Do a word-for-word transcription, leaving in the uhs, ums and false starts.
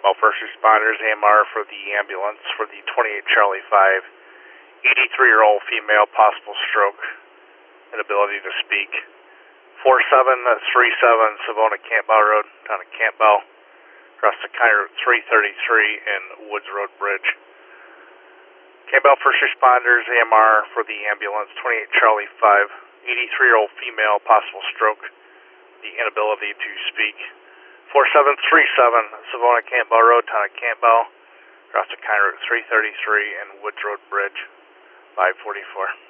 Campbell First Responders, A M R for the ambulance for the twenty-eight Charlie five, eighty-three-year-old female, possible stroke, inability to speak. four seven three seven Savona Campbell Road, down at Campbell, across the County Route three thirty-three and Woods Road Bridge. Campbell First Responders, A M R for the ambulance, twenty-eight Charlie five, eighty-three-year-old female, possible stroke, the inability to speak. four seven three seven Savona Campbell Road, town of Campbell, across the County Route three thirty-three and Woods Road Bridge, five forty-four.